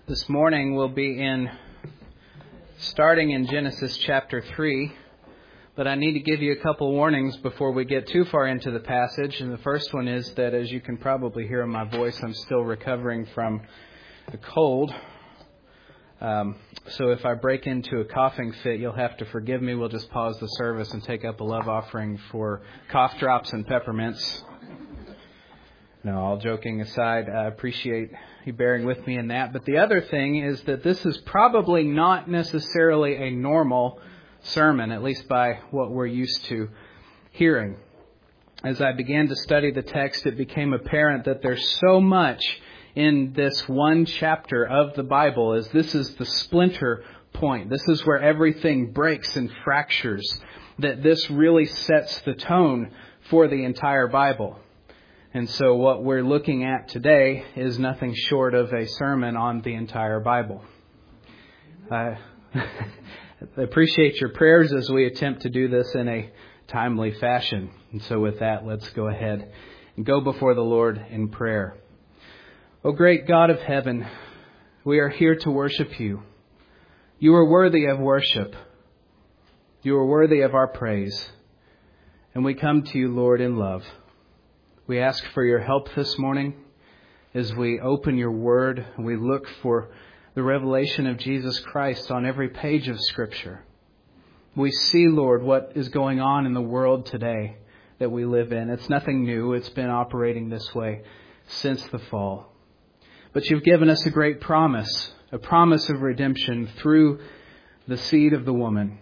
This morning we'll be starting in Genesis chapter 3, but I need to give you a couple warnings before we get too far into the passage. And the first one is that, as you can probably hear in my voice, I'm still recovering from a cold. So if I break into a coughing fit, you'll have to forgive me. We'll just pause the service and take up a love offering for cough drops and peppermints. No, all joking aside, I appreciate you bearing with me in that. But the other thing is that this is probably not necessarily a normal sermon, at least by what we're used to hearing. As I began to study the text, it became apparent that there's so much in this one chapter of the Bible, as this is the splinter point. This is where everything breaks and fractures, that this really sets the tone for the entire Bible. And so what we're looking at today is nothing short of a sermon on the entire Bible. I appreciate your prayers as we attempt to do this in a timely fashion. And so with that, let's go ahead and go before the Lord in prayer. O great God of heaven, we are here to worship you. You are worthy of worship. You are worthy of our praise. And we come to you, Lord, in love. We ask for your help this morning as we open your word and we look for the revelation of Jesus Christ on every page of Scripture. We see, Lord, what is going on in the world today that we live in. It's nothing new. It's been operating this way since the fall. But you've given us a great promise, a promise of redemption through the seed of the woman.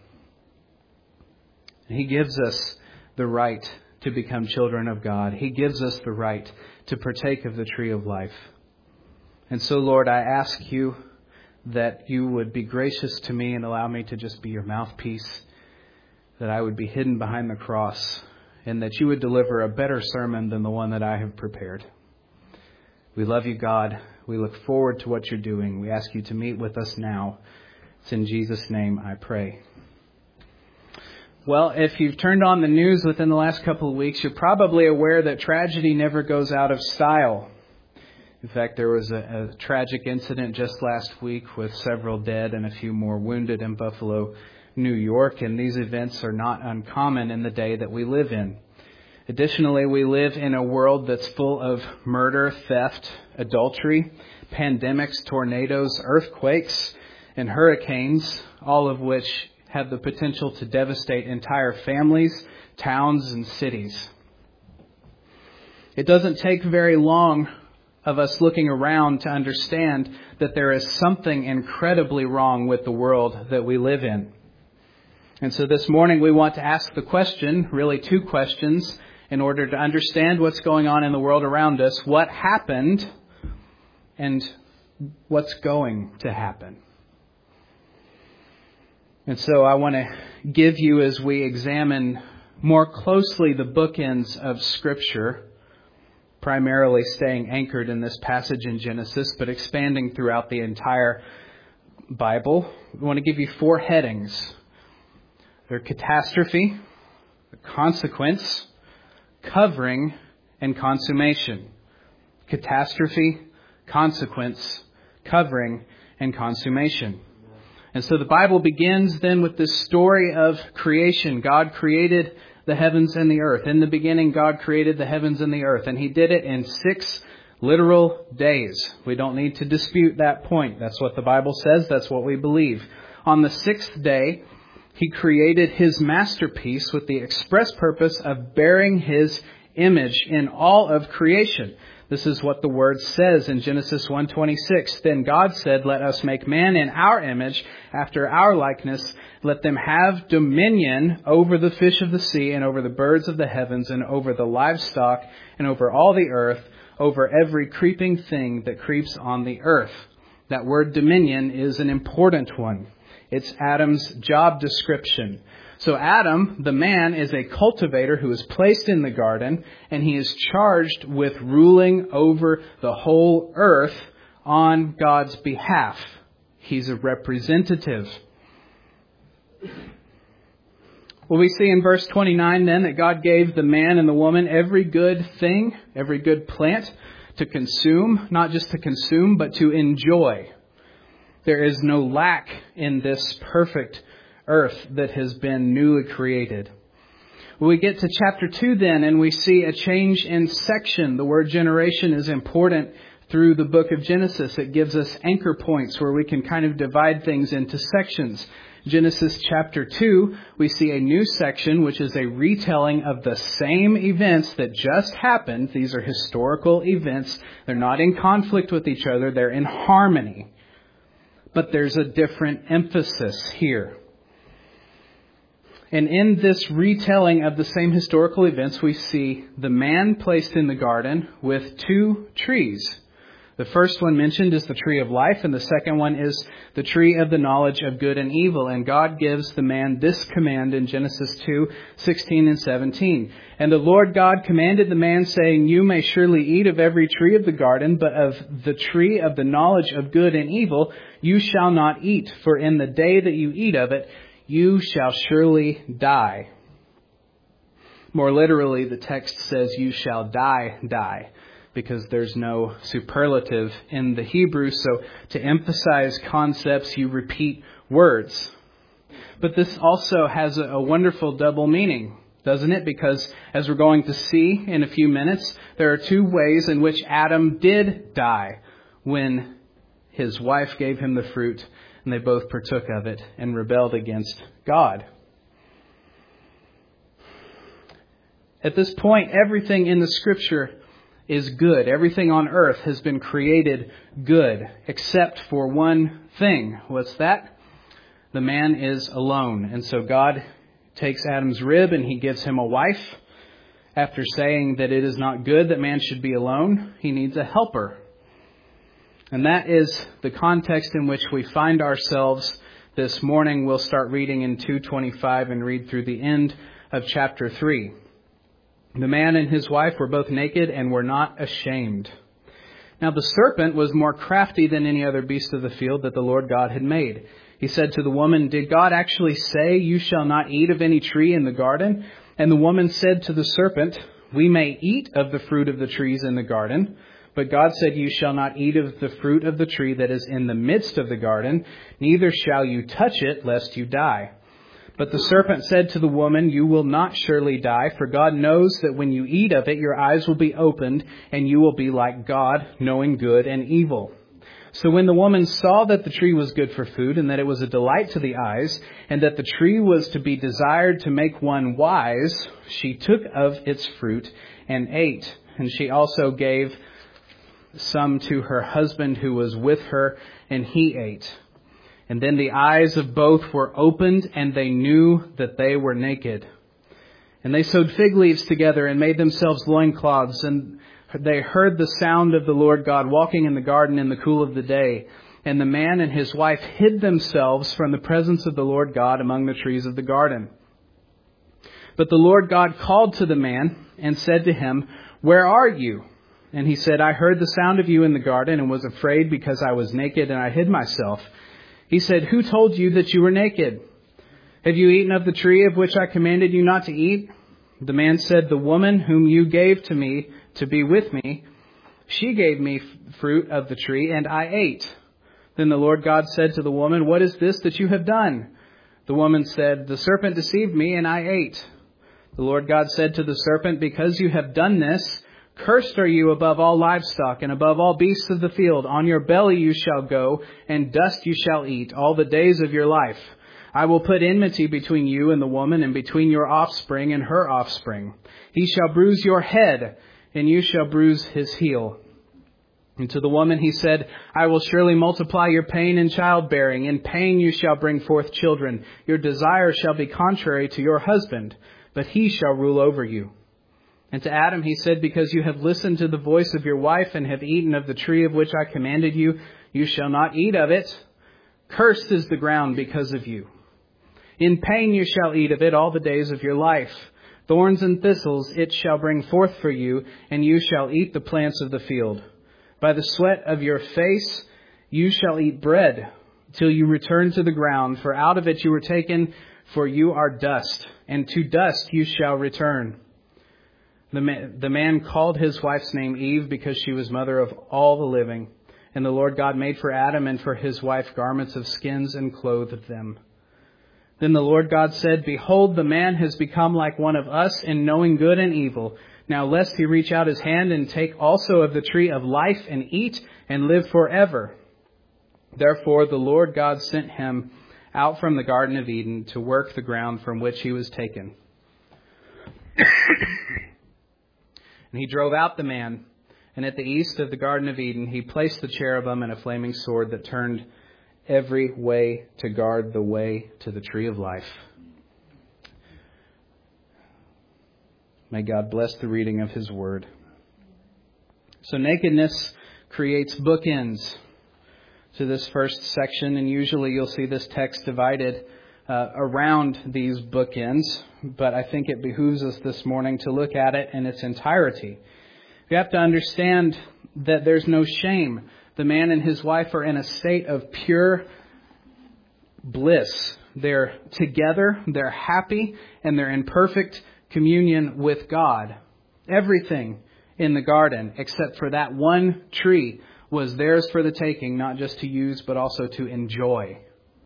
He gives us the right to become children of God. He gives us the right to partake of the tree of life. And so, Lord, I ask you that you would be gracious to me and allow me to just be your mouthpiece, that I would be hidden behind the cross, and that you would deliver a better sermon than the one that I have prepared. We love you, God. We look forward to what you're doing. We ask you to meet with us now. It's in Jesus' name I pray. Well, if you've turned on the news within the last couple of weeks, you're probably aware that tragedy never goes out of style. In fact, there was a tragic incident just last week with several dead and a few more wounded in Buffalo, New York, and these events are not uncommon in the day that we live in. Additionally, we live in a world that's full of murder, theft, adultery, pandemics, tornadoes, earthquakes, and hurricanes, all of which have the potential to devastate entire families, towns, and cities. It doesn't take very long of us looking around to understand that there is something incredibly wrong with the world that we live in. And so this morning we want to ask the question, really two questions, in order to understand what's going on in the world around us. What happened and what's going to happen? And so I want to give you, as we examine more closely the bookends of Scripture, primarily staying anchored in this passage in Genesis, but expanding throughout the entire Bible, we want to give you four headings. They're catastrophe, consequence, covering, and consummation. Catastrophe, consequence, covering, and consummation. And so the Bible begins then with this story of creation. God created the heavens and the earth. In the beginning, God created the heavens and the earth, and He did it in 6 literal days. We don't need to dispute that point. That's what the Bible says. That's what we believe. On the 6th day, He created His masterpiece with the express purpose of bearing His image in all of creation. This is what the Word says in Genesis 1:26. Then God said, "Let us make man in our image, after our likeness. Let them have dominion over the fish of the sea, and over the birds of the heavens, and over the livestock, and over all the earth, over every creeping thing that creeps on the earth." That word dominion is an important one. It's Adam's job description. So Adam, the man, is a cultivator who is placed in the garden, and he is charged with ruling over the whole earth on God's behalf. He's a representative. Well, we see in verse 29 then that God gave the man and the woman every good thing, every good plant to consume, not just to consume, but to enjoy. There is no lack in this perfect earth that has been newly created. We get to chapter 2 then, and we see a change in section. The word generation is important through the book of Genesis. It gives us anchor points where we can kind of divide things into sections. Genesis chapter 2, we see a new section, which is a retelling of the same events that just happened. These are historical events. They're not in conflict with each other. They're in harmony. But there's a different emphasis here. And in this retelling of the same historical events, we see the man placed in the garden with 2 trees. The first one mentioned is the tree of life, and the second one is the tree of the knowledge of good and evil. And God gives the man this command in Genesis 2:16 and 17. And the Lord God commanded the man, saying, You may surely eat of every tree of the garden, but of the tree of the knowledge of good and evil you shall not eat, for in the day that you eat of it, you shall surely die. More literally, the text says, you shall die, because there's no superlative in the Hebrew. So to emphasize concepts, you repeat words. But this also has a wonderful double meaning, doesn't it? Because as we're going to see in a few minutes, there are 2 ways in which Adam did die when his wife gave him the fruit, and they both partook of it and rebelled against God. At this point, everything in the Scripture is good. Everything on earth has been created good, except for one thing. What's that? The man is alone. And so God takes Adam's rib and he gives him a wife. After saying that it is not good that man should be alone, he needs a helper. And that is the context in which we find ourselves this morning. We'll start reading in 2:25 and read through the end of chapter 3. The man and his wife were both naked and were not ashamed. Now the serpent was more crafty than any other beast of the field that the Lord God had made. He said to the woman, Did God actually say, You shall not eat of any tree in the garden? And the woman said to the serpent, We may eat of the fruit of the trees in the garden. But God said, You shall not eat of the fruit of the tree that is in the midst of the garden, neither shall you touch it, lest you die. But the serpent said to the woman, You will not surely die, for God knows that when you eat of it, your eyes will be opened, and you will be like God, knowing good and evil. So when the woman saw that the tree was good for food, and that it was a delight to the eyes, and that the tree was to be desired to make one wise, she took of its fruit and ate. And she also gave some to her husband who was with her, and he ate. And then the eyes of both were opened, and they knew that they were naked. And they sewed fig leaves together and made themselves loincloths. And they heard the sound of the Lord God walking in the garden in the cool of the day. And the man and his wife hid themselves from the presence of the Lord God among the trees of the garden. But the Lord God called to the man and said to him, Where are you? And he said, I heard the sound of you in the garden and was afraid because I was naked and I hid myself. He said, Who told you that you were naked? Have you eaten of the tree of which I commanded you not to eat? The man said, The woman whom you gave to me to be with me, she gave me fruit of the tree and I ate. Then the Lord God said to the woman, What is this that you have done? The woman said, The serpent deceived me and I ate. The Lord God said to the serpent, Because you have done this, cursed are you above all livestock and above all beasts of the field. On your belly you shall go, and dust you shall eat all the days of your life. I will put enmity between you and the woman, and between your offspring and her offspring. He shall bruise your head, and you shall bruise his heel. And to the woman he said, I will surely multiply your pain in childbearing. In pain you shall bring forth children. Your desire shall be contrary to your husband, but he shall rule over you. And to Adam he said, Because you have listened to the voice of your wife and have eaten of the tree of which I commanded you, you shall not eat of it. Cursed is the ground because of you. In pain you shall eat of it all the days of your life. Thorns and thistles it shall bring forth for you, and you shall eat the plants of the field. By the sweat of your face you shall eat bread till you return to the ground, for out of it you were taken, for you are dust, and to dust you shall return. The man called his wife's name Eve because she was mother of all the living. And the Lord God made for Adam and for his wife garments of skins and clothed them. Then the Lord God said, Behold, the man has become like one of us in knowing good and evil. Now lest he reach out his hand and take also of the tree of life and eat and live forever. Therefore the Lord God sent him out from the Garden of Eden to work the ground from which he was taken. And he drove out the man, and at the east of the Garden of Eden he placed the cherubim and a flaming sword that turned every way to guard the way to the tree of life. May God bless the reading of His Word. So nakedness creates bookends to this first section, and usually you'll see this text divided around these bookends, but I think it behooves us this morning to look at it in its entirety. You have to understand that there's no shame. The man and his wife are in a state of pure bliss. They're together, they're happy, and they're in perfect communion with God. Everything in the garden, except for that one tree, was theirs for the taking, not just to use, but also to enjoy.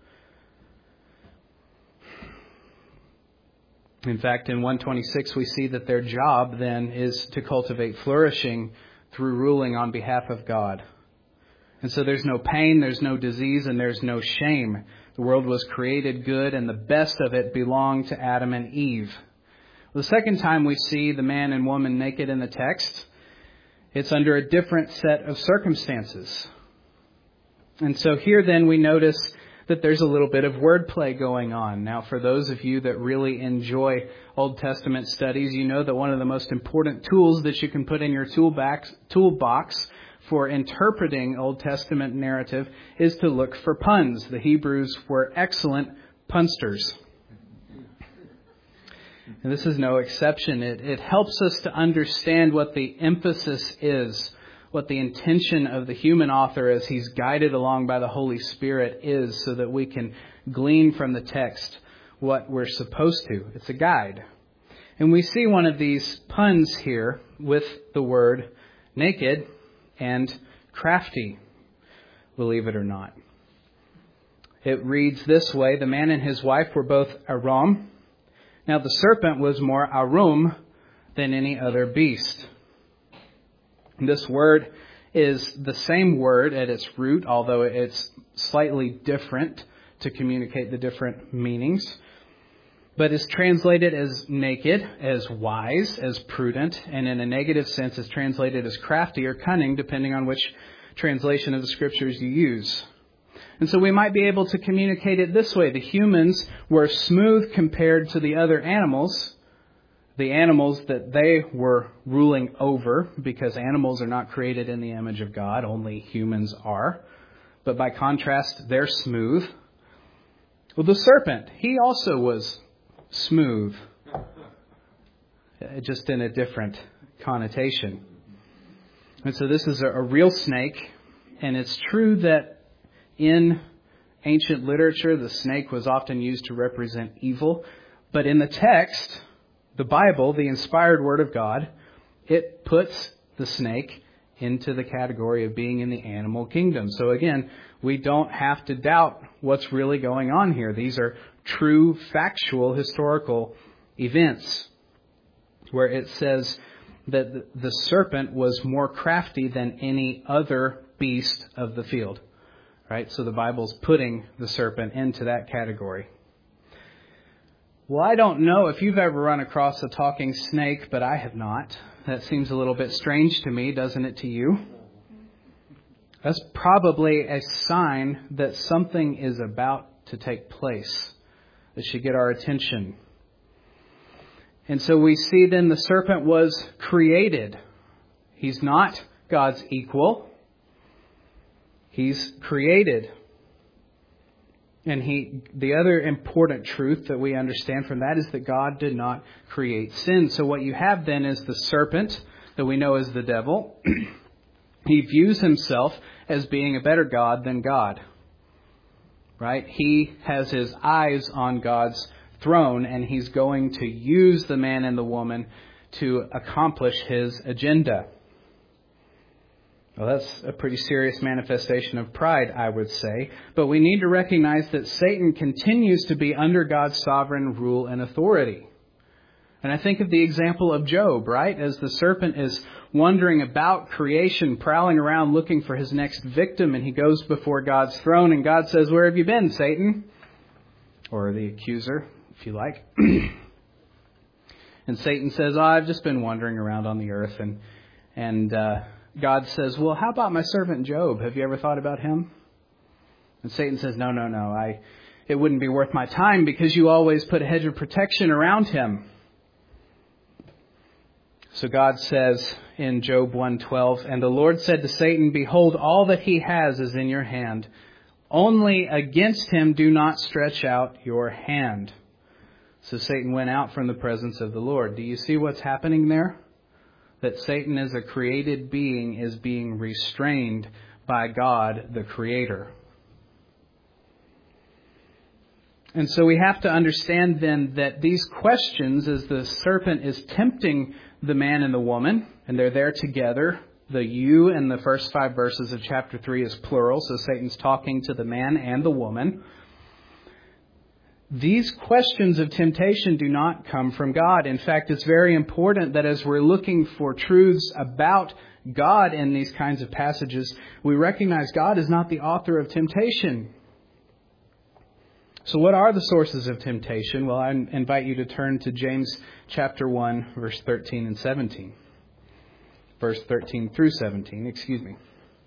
In fact, in 126, we see that their job then is to cultivate flourishing through ruling on behalf of God. And so there's no pain, there's no disease, and there's no shame. The world was created good, and the best of it belonged to Adam and Eve. The second time we see the man and woman naked in the text, it's under a different set of circumstances. And so here then we notice that there's a little bit of wordplay going on. Now, for those of you that really enjoy Old Testament studies, you know that one of the most important tools that you can put in your toolbox for interpreting Old Testament narrative is to look for puns. The Hebrews were excellent punsters. And this is no exception. It helps us to understand what the emphasis is, what the intention of the human author as he's guided along by the Holy Spirit is, so that we can glean from the text what we're supposed to. It's a guide. And we see one of these puns here with the word naked and crafty, believe it or not. It reads this way: the man and his wife were both aram. Now the serpent was more arum than any other beast. This word is the same word at its root, although it's slightly different to communicate the different meanings. But is translated as naked, as wise, as prudent, and in a negative sense is translated as crafty or cunning, depending on which translation of the Scriptures you use. And so we might be able to communicate it this way. The humans were smooth compared to the other animals, the animals that they were ruling over, because animals are not created in the image of God, only humans are. But by contrast, they're smooth. Well, the serpent, he also was smooth, just in a different connotation. And so this is a real snake, and it's true that in ancient literature, the snake was often used to represent evil. But in the text, the Bible, the inspired Word of God, it puts the snake into the category of being in the animal kingdom. So again, we don't have to doubt what's really going on here. These are true, factual, historical events where it says that the serpent was more crafty than any other beast of the field. Right? So the Bible's putting the serpent into that category. Well, I don't know if you've ever run across a talking snake, but I have not. That seems a little bit strange to me, doesn't it to you? That's probably a sign that something is about to take place that should get our attention. And so we see then the serpent was created. He's not God's equal. He's created. And the other important truth that we understand from that is that God did not create sin. So what you have then is the serpent that we know as the devil. He views himself as being a better God than God. Right? He has his eyes on God's throne, and he's going to use the man and the woman to accomplish his agenda. Well, that's a pretty serious manifestation of pride, I would say. But we need to recognize that Satan continues to be under God's sovereign rule and authority. And I think of the example of Job, right? As the serpent is wandering about creation, prowling around looking for his next victim, and he goes before God's throne, and God says, "Where have you been, Satan?" Or the accuser, if you like. And Satan says, "I've just been wandering around on the earth." And God says, "Well, how about my servant Job? Have you ever thought about him?" And Satan says, No. It wouldn't be worth my time because you always put a hedge of protection around him." So God says in Job 1:12, "And the Lord said to Satan, Behold, all that he has is in your hand. Only against him do not stretch out your hand." So Satan went out from the presence of the Lord. Do you see what's happening there? That Satan as a created being is being restrained by God, the Creator. And so we have to understand then that these questions, as the serpent is tempting the man and the woman, and they're there together, the you in the first 5 verses of chapter 3 is plural, so Satan's talking to the man and the woman. These questions of temptation do not come from God. In fact, it's very important that as we're looking for truths about God in these kinds of passages, we recognize God is not the author of temptation. So what are the sources of temptation? Well, I invite you to turn to James chapter 1, verse 13 and 17. Verse 13 through 17, excuse me.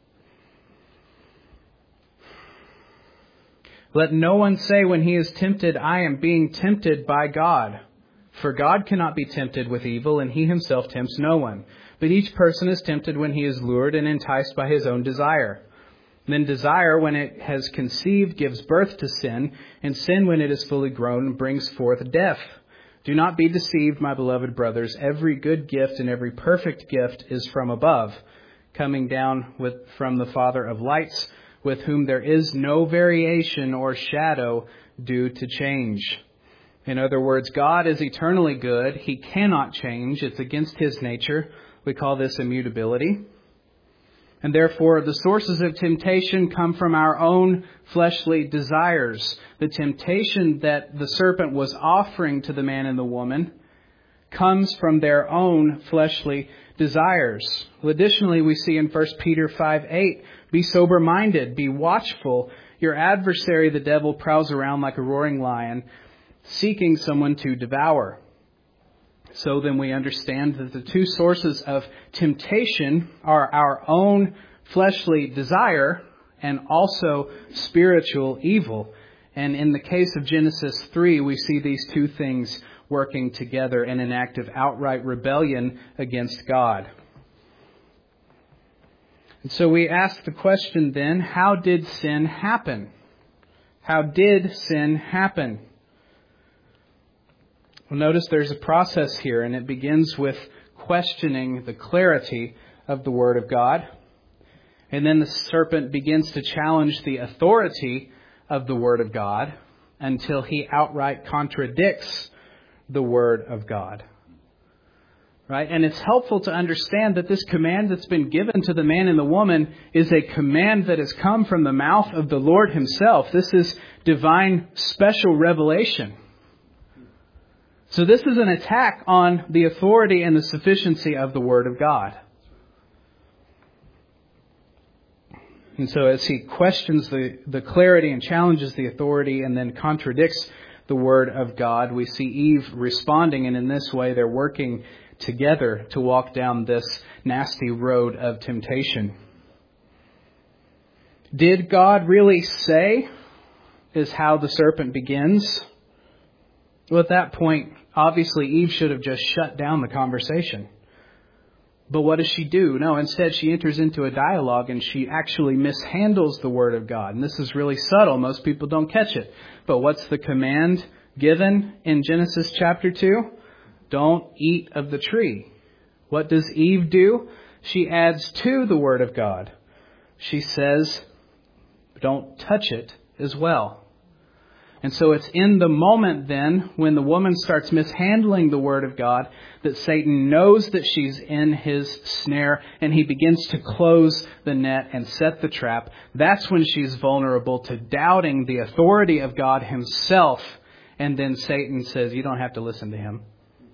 "Let no one say when he is tempted, I am being tempted by God. For God cannot be tempted with evil, and he himself tempts no one. But each person is tempted when he is lured and enticed by his own desire. Then desire, when it has conceived, gives birth to sin, and sin, when it is fully grown, brings forth death. Do not be deceived, my beloved brothers. Every good gift and every perfect gift is from above, coming down from the Father of lights, with whom there is no variation or shadow due to change." In other words, God is eternally good. He cannot change. It's against his nature. We call this immutability. And therefore, the sources of temptation come from our own fleshly desires. The temptation that the serpent was offering to the man and the woman comes from their own fleshly desires. Well, additionally, we see in 1 Peter 5:8, "Be sober-minded, be watchful. Your adversary, the devil, prowls around like a roaring lion, seeking someone to devour." So then we understand that the two sources of temptation are our own fleshly desire and also spiritual evil. And in the case of Genesis 3, we see these two things working together in an act of outright rebellion against God. And so we ask the question then, how did sin happen? How did sin happen? Well, notice there's a process here, and it begins with questioning the clarity of the Word of God. And then the serpent begins to challenge the authority of the Word of God until he outright contradicts the Word of God. Right? And it's helpful to understand that this command that's been given to the man and the woman is a command that has come from the mouth of the Lord himself. This is divine special revelation. So this is an attack on the authority and the sufficiency of the Word of God. And so as he questions the clarity and challenges the authority and then contradicts the Word of God, we see Eve responding, and in this way they're working together to walk down this nasty road of temptation. Did God really say, is how the serpent begins? Well, at that point, obviously Eve should have just shut down the conversation. But what does she do? No, instead she enters into a dialogue and she actually mishandles the Word of God. And this is really subtle. Most people don't catch it. But what's the command given in Genesis chapter 2? Don't eat of the tree. What does Eve do? She adds to the Word of God. She says, don't touch it as well. And so it's in the moment then, when the woman starts mishandling the Word of God, that Satan knows that she's in his snare, and he begins to close the net and set the trap. That's when she's vulnerable to doubting the authority of God himself. And then Satan says, you don't have to listen to him.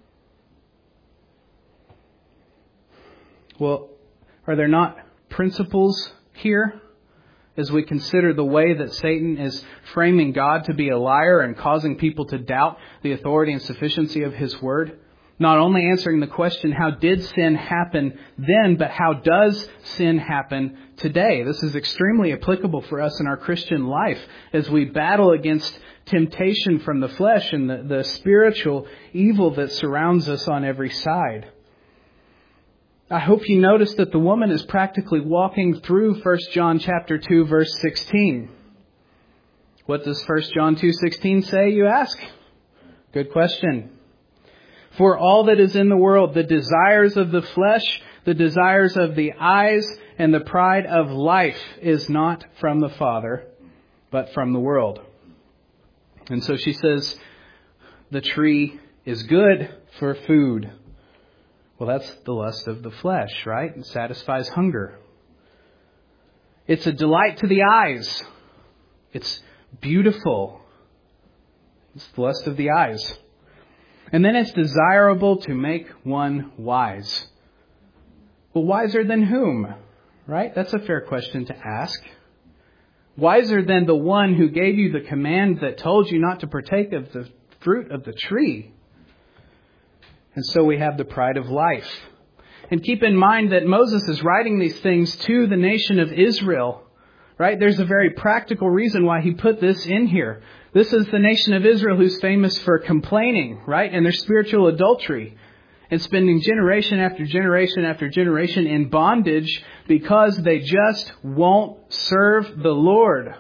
Well, are there not principles here as we consider the way that Satan is framing God to be a liar and causing people to doubt the authority and sufficiency of his word? Not only answering the question, how did sin happen then, but how does sin happen today? This is extremely applicable for us in our Christian life as we battle against temptation from the flesh and the spiritual evil that surrounds us on every side. I hope you notice that the woman is practically walking through 1 John chapter 2, verse 16. What does 1 John 2:16 say, you ask? Good question. For all that is in the world, the desires of the flesh, the desires of the eyes, and the pride of life is not from the Father, but from the world. And so she says, the tree is good for food. Well, that's the lust of the flesh, right? It satisfies hunger. It's a delight to the eyes. It's beautiful. It's the lust of the eyes. And then it's desirable to make one wise. Well, wiser than whom? Right? That's a fair question to ask. Wiser than the one who gave you the command that told you not to partake of the fruit of the tree. And so we have the pride of life. And keep in mind that Moses is writing these things to the nation of Israel. Right? There's a very practical reason why he put this in here. This is the nation of Israel who's famous for complaining, right? And their spiritual adultery. And spending generation after generation after generation in bondage because they just won't serve the Lord.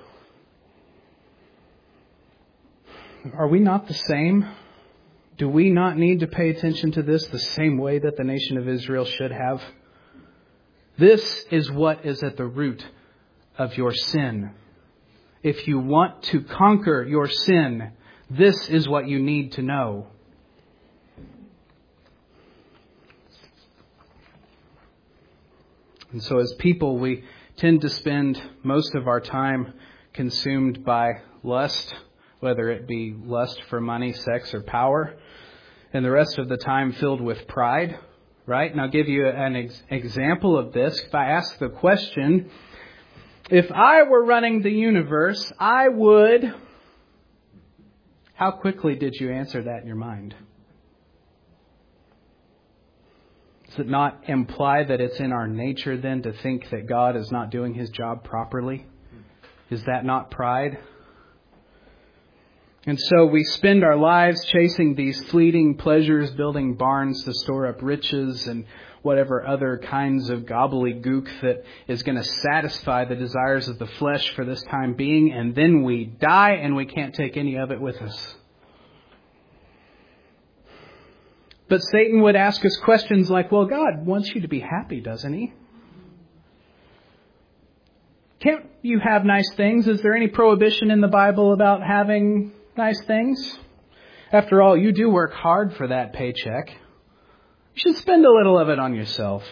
Are we not the same? Do we not need to pay attention to this the same way that the nation of Israel should have? This is what is at the root of your sin. If you want to conquer your sin, this is what you need to know. And so as people, we tend to spend most of our time consumed by lust, whether it be lust for money, sex, or power, and the rest of the time filled with pride, right? And I'll give you an example of this. If I ask the question, if I were running the universe, I would... How quickly did you answer that in your mind? Does it not imply that it's in our nature then to think that God is not doing his job properly? Is that not pride? And so we spend our lives chasing these fleeting pleasures, building barns to store up riches and whatever other kinds of gobbledygook that is going to satisfy the desires of the flesh for this time being. And then we die and we can't take any of it with us. But Satan would ask us questions like, well, God wants you to be happy, doesn't he? Can't you have nice things? Is there any prohibition in the Bible about having nice things? After all, you do work hard for that paycheck. You should spend a little of it on yourself.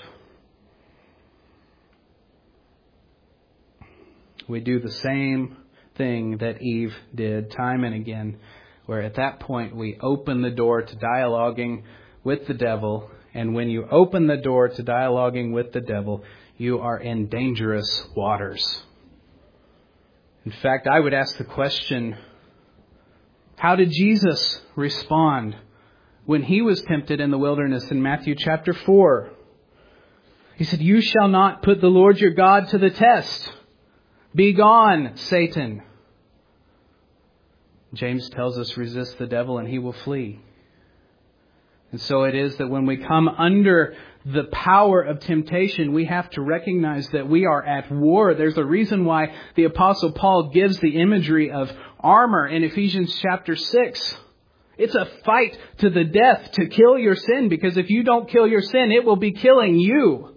We do the same thing that Eve did time and again, where at that point we open the door to dialoguing with the devil. And when you open the door to dialoguing with the devil, you are in dangerous waters. In fact, I would ask the question, how did Jesus respond when he was tempted in the wilderness in Matthew chapter 4? He said, you shall not put the Lord your God to the test. Be gone, Satan. James tells us, resist the devil and he will flee. And so it is that when we come under the power of temptation, we have to recognize that we are at war. There's a reason why the Apostle Paul gives the imagery of armor in Ephesians chapter 6. It's a fight to the death to kill your sin, because if you don't kill your sin, it will be killing you.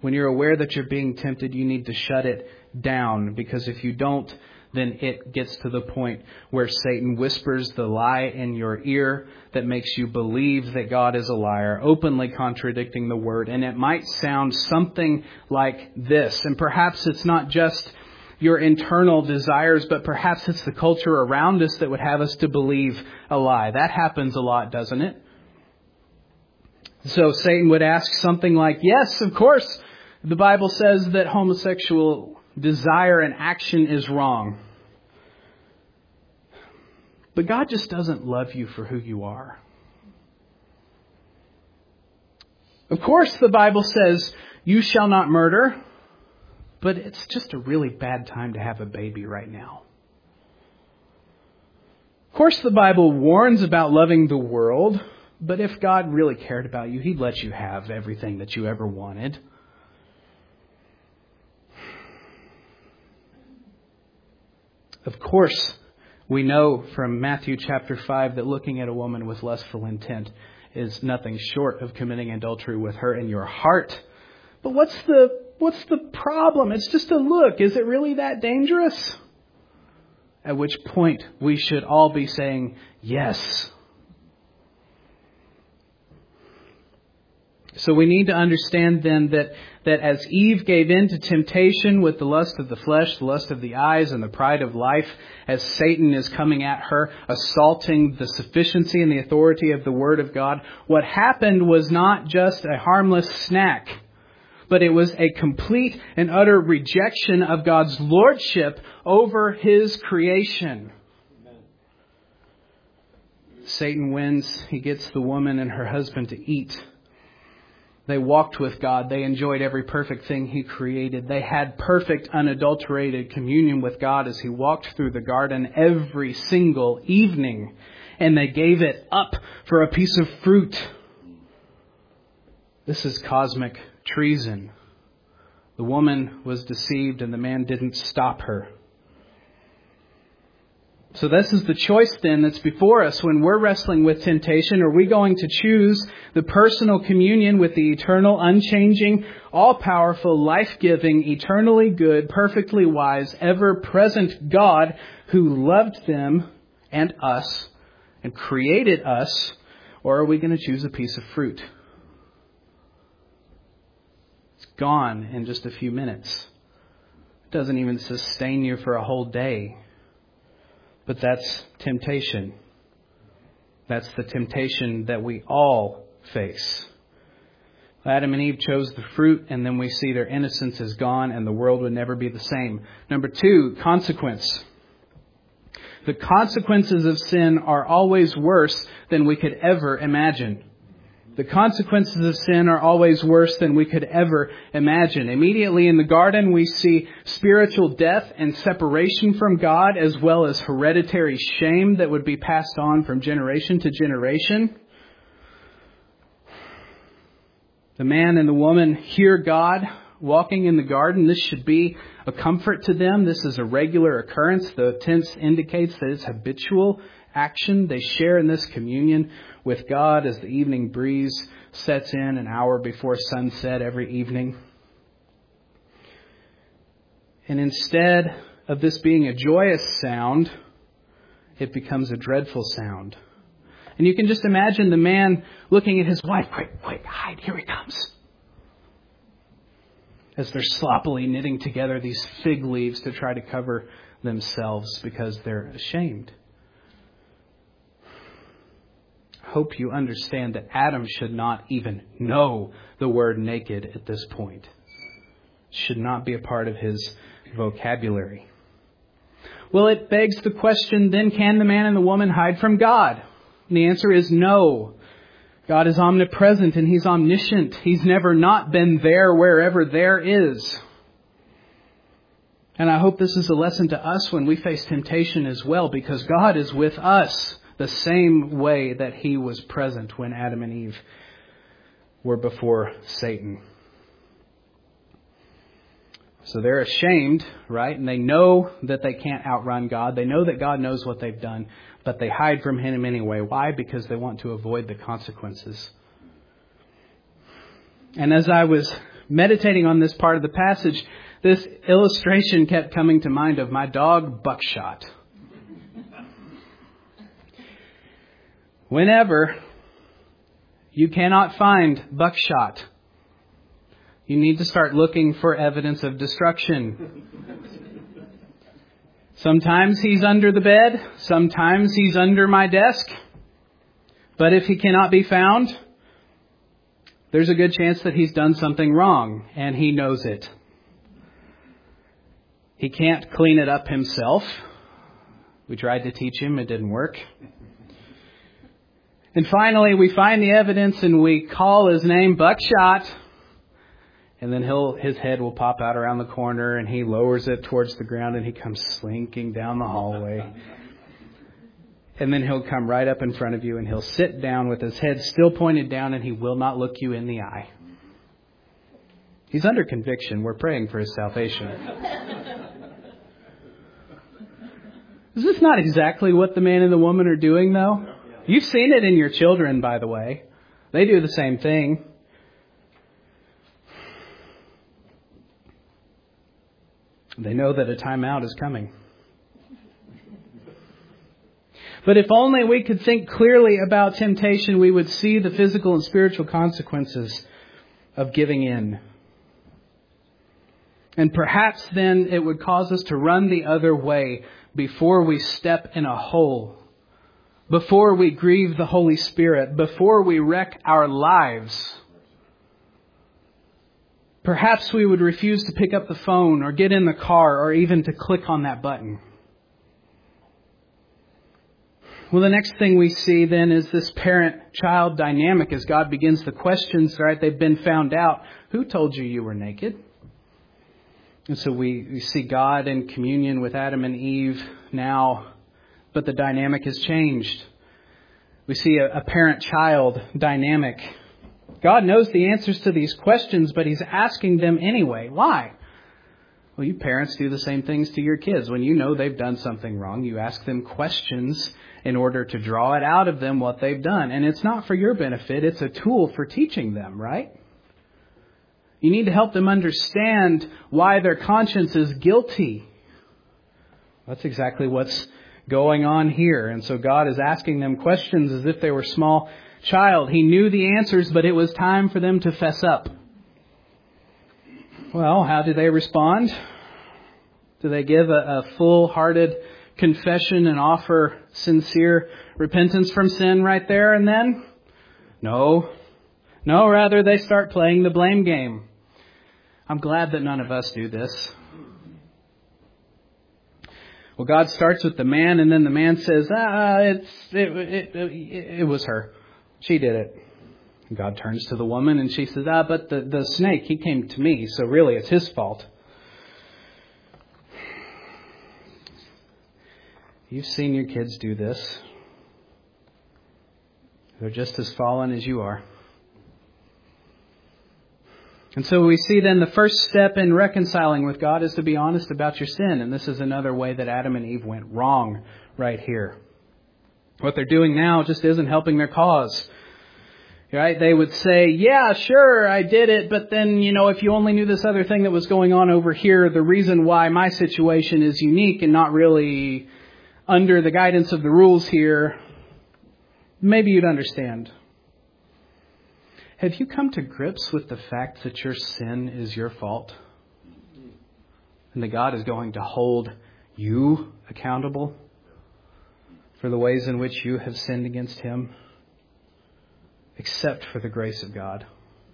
When you're aware that you're being tempted, you need to shut it down, because if you don't, then it gets to the point where Satan whispers the lie in your ear that makes you believe that God is a liar, openly contradicting the Word. And it might sound something like this. And perhaps it's not just your internal desires, but perhaps it's the culture around us that would have us to believe a lie. That happens a lot, doesn't it? So Satan would ask something like, yes, of course, the Bible says that homosexual desire and action is wrong. But God just doesn't love you for who you are. Of course, the Bible says you shall not murder, but it's just a really bad time to have a baby right now. Of course, the Bible warns about loving the world, but if God really cared about you, He'd let you have everything that you ever wanted. Of course, we know from Matthew chapter 5 that looking at a woman with lustful intent is nothing short of committing adultery with her in your heart. But what's the problem? It's just a look. Is it really that dangerous? At which point we should all be saying yes. So we need to understand then that as Eve gave in to temptation with the lust of the flesh, the lust of the eyes, and the pride of life, as Satan is coming at her, assaulting the sufficiency and the authority of the Word of God, what happened was not just a harmless snack, but it was a complete and utter rejection of God's lordship over His creation. Amen. Satan wins. He gets the woman and her husband to eat. They walked with God. They enjoyed every perfect thing He created. They had perfect, unadulterated communion with God as He walked through the garden every single evening. And they gave it up for a piece of fruit. This is cosmic treason. The woman was deceived and the man didn't stop her. So this is the choice then that's before us when we're wrestling with temptation. Are we going to choose the personal communion with the eternal, unchanging, all-powerful, life-giving, eternally good, perfectly wise, ever-present God who loved them and us and created us? Or are we going to choose a piece of fruit? It's gone in just a few minutes. It doesn't even sustain you for a whole day. But that's temptation. That's the temptation that we all face. Adam and Eve chose the fruit, and then we see their innocence is gone and the world would never be the same. Number 2, consequence. The consequences of sin are always worse than we could ever imagine. The consequences of sin are always worse than we could ever imagine. Immediately in the garden, we see spiritual death and separation from God, as well as hereditary shame that would be passed on from generation to generation. The man and the woman hear God walking in the garden. This should be a comfort to them. This is a regular occurrence. The tense indicates that it's habitual action. They share in this communion with God as the evening breeze sets in an hour before sunset every evening. And instead of this being a joyous sound, it becomes a dreadful sound. And you can just imagine the man looking at his wife, quick, hide, here he comes. As they're sloppily knitting together these fig leaves to try to cover themselves because they're ashamed. Hope you understand that Adam should not even know the word naked at this point. It should not be a part of his vocabulary. Well, it begs the question, then can the man and the woman hide from God? And the answer is no. God is omnipresent and He's omniscient. He's never not been there wherever there is. And I hope this is a lesson to us when we face temptation as well, because God is with us the same way that He was present when Adam and Eve were before Satan. So they're ashamed, right? And they know that they can't outrun God. They know that God knows what they've done, but they hide from Him anyway. Why? Because they want to avoid the consequences. And as I was meditating on this part of the passage, this illustration kept coming to mind of my dog, Buckshot. Whenever you cannot find Buckshot, you need to start looking for evidence of destruction. Sometimes he's under the bed. Sometimes he's under my desk. But if he cannot be found, there's a good chance that he's done something wrong, and he knows it. He can't clean it up himself. We tried to teach him. It didn't work. And finally, we find the evidence and we call his name Buckshot. And then his head will pop out around the corner and he lowers it towards the ground and he comes slinking down the hallway. And then he'll come right up in front of you and he'll sit down with his head still pointed down and he will not look you in the eye. He's under conviction. We're praying for his salvation. Is this not exactly what the man and the woman are doing, though? You've seen it in your children, by the way. They do the same thing. They know that a timeout is coming. But if only we could think clearly about temptation, we would see the physical and spiritual consequences of giving in. And perhaps then it would cause us to run the other way before we step in a hole, before we grieve the Holy Spirit, before we wreck our lives. Perhaps we would refuse to pick up the phone or get in the car or even to click on that button. Well, the next thing we see then is this parent-child dynamic as God begins the questions, right? They've been found out. Who told you you were naked? And so we see God in communion with Adam and Eve now, but the dynamic has changed. We see a parent-child dynamic. God knows the answers to these questions, but He's asking them anyway. Why? Well, you parents do the same things to your kids. When you know they've done something wrong, you ask them questions in order to draw it out of them what they've done. And it's not for your benefit. It's a tool for teaching them, right? You need to help them understand why their conscience is guilty. That's exactly what's going on here. And so God is asking them questions as if they were small child. He knew the answers, but it was time for them to fess up. Well, how do they respond? Do they give a full-hearted confession and offer sincere repentance from sin right there and then? No. No, rather they start playing the blame game. I'm glad that none of us do this. Well, God starts with the man, and then the man says, it was her. She did it. And God turns to the woman, and she says, but the snake, he came to me, so really it's his fault. You've seen your kids do this. They're just as fallen as you are. And so we see then the first step in reconciling with God is to be honest about your sin. And this is another way that Adam and Eve went wrong right here. What they're doing now just isn't helping their cause. Right? They would say, yeah, sure, I did it. But then, if you only knew this other thing that was going on over here, the reason why my situation is unique and not really under the guidance of the rules here, maybe you'd understand. Have you come to grips with the fact that your sin is your fault? And that God is going to hold you accountable for the ways in which you have sinned against Him? Except for the grace of God.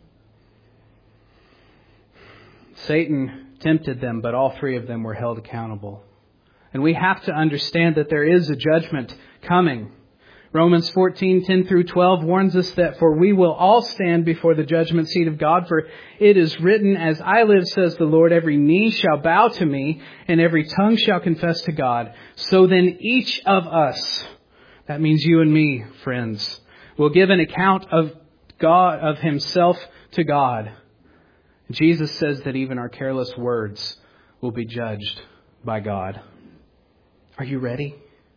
Satan tempted them, but all three of them were held accountable. And we have to understand that there is a judgment coming. Romans 14:10-12 warns us that for we will all stand before the judgment seat of God, for it is written, as I live, says the Lord, every knee shall bow to me, and every tongue shall confess to God. So then each of us, that means you and me, friends, will give an account of God, of himself to God. Jesus says that even our careless words will be judged by God. Are you ready?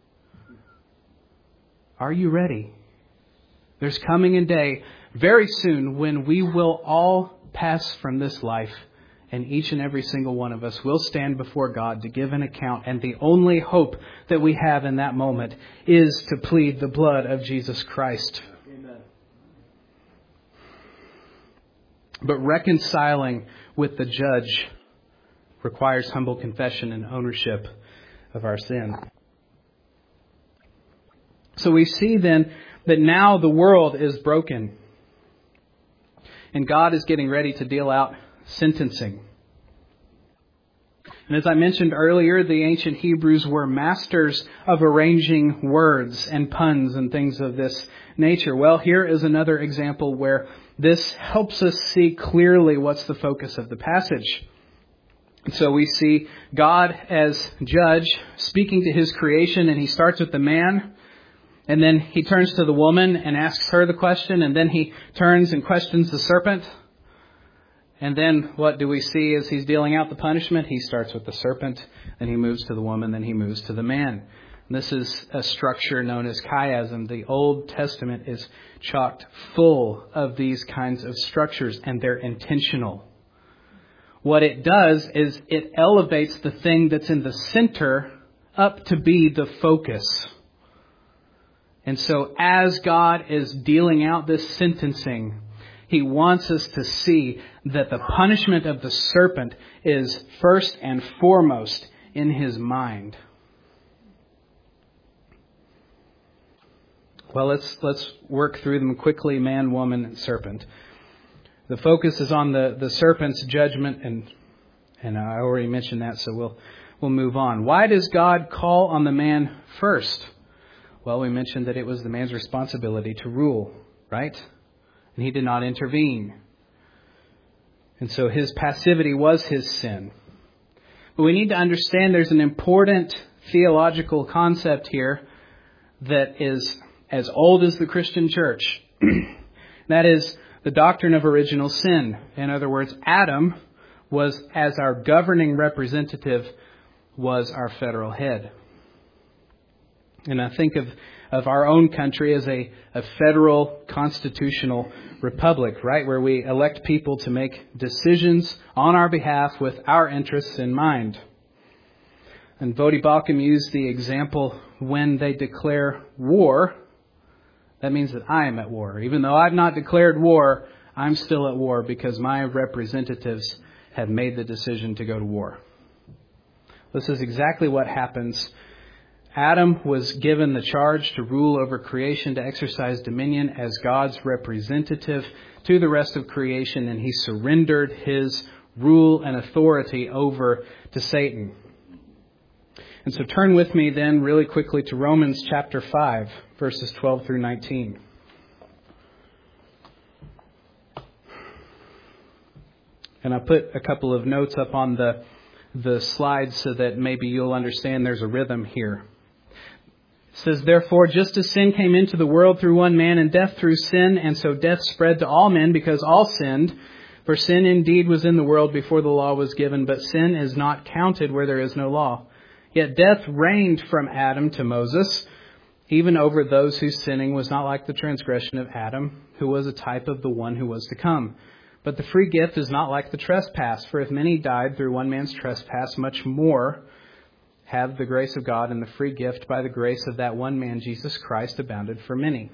Are you ready? There's coming a day very soon when we will all pass from this life, and each and every single one of us will stand before God to give an account. And the only hope that we have in that moment is to plead the blood of Jesus Christ. Amen. But reconciling with the judge requires humble confession and ownership of our sin. So we see then that now the world is broken. And God is getting ready to deal out sentencing. And as I mentioned earlier, the ancient Hebrews were masters of arranging words and puns and things of this nature. Well, here is another example where this helps us see clearly what's the focus of the passage. And so we see God as judge speaking to his creation, and he starts with the man. And then he turns to the woman and asks her the question. And then he turns and questions the serpent. And then what do we see as he's dealing out the punishment? He starts with the serpent. Then he moves to the woman. Then he moves to the man. And this is a structure known as chiasm. The Old Testament is chocked full of these kinds of structures. And they're intentional. What it does is it elevates the thing that's in the center up to be the focus. And so as God is dealing out this sentencing, he wants us to see that the punishment of the serpent is first and foremost in his mind. Well, let's work through them quickly, man, woman, and serpent. The focus is on the serpent's judgment, and I already mentioned that, so we'll move on. Why does God call on the man first? Well, we mentioned that it was the man's responsibility to rule, right? And he did not intervene. And so his passivity was his sin. But we need to understand there's an important theological concept here that is as old as the Christian church. That is the doctrine of original sin. In other words, Adam was, as our governing representative, was our federal head. And I think of our own country as a federal constitutional republic, right? Where we elect people to make decisions on our behalf with our interests in mind. And Voddie Baucham used the example when they declare war, that means that I am at war. Even though I've not declared war, I'm still at war because my representatives have made the decision to go to war. This is exactly what happens. Adam was given the charge to rule over creation, to exercise dominion as God's representative to the rest of creation, and he surrendered his rule and authority over to Satan. And so turn with me then really quickly to Romans chapter 5, verses 12 through 19. And I put a couple of notes up on the slides so that maybe you'll understand there's a rhythm here. It says, therefore, just as sin came into the world through one man, and death through sin, and so death spread to all men because all sinned. For sin indeed was in the world before the law was given, but sin is not counted where there is no law. Yet death reigned from Adam to Moses, even over those whose sinning was not like the transgression of Adam, who was a type of the one who was to come. But the free gift is not like the trespass, for if many died through one man's trespass, much more have the grace of God and the free gift by the grace of that one man, Jesus Christ, abounded for many.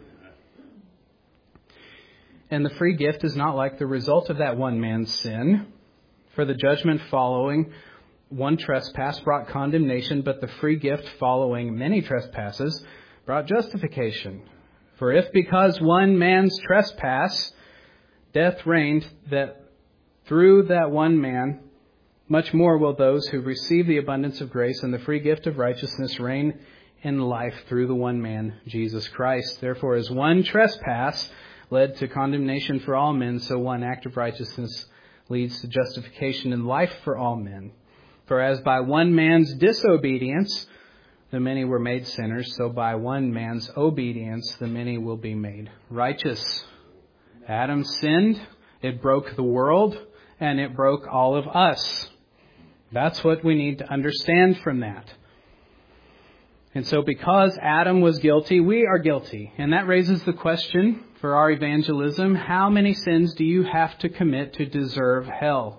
And the free gift is not like the result of that one man's sin, for the judgment following one trespass brought condemnation, but the free gift following many trespasses brought justification. For if because one man's trespass death reigned, that through that one man, much more will those who receive the abundance of grace and the free gift of righteousness reign in life through the one man, Jesus Christ. Therefore, as one trespass led to condemnation for all men, so one act of righteousness leads to justification and life for all men. For as by one man's disobedience the many were made sinners, so by one man's obedience the many will be made righteous. Adam sinned, it broke the world, and it broke all of us. That's what we need to understand from that. And so because Adam was guilty, we are guilty. And that raises the question for our evangelism, how many sins do you have to commit to deserve hell?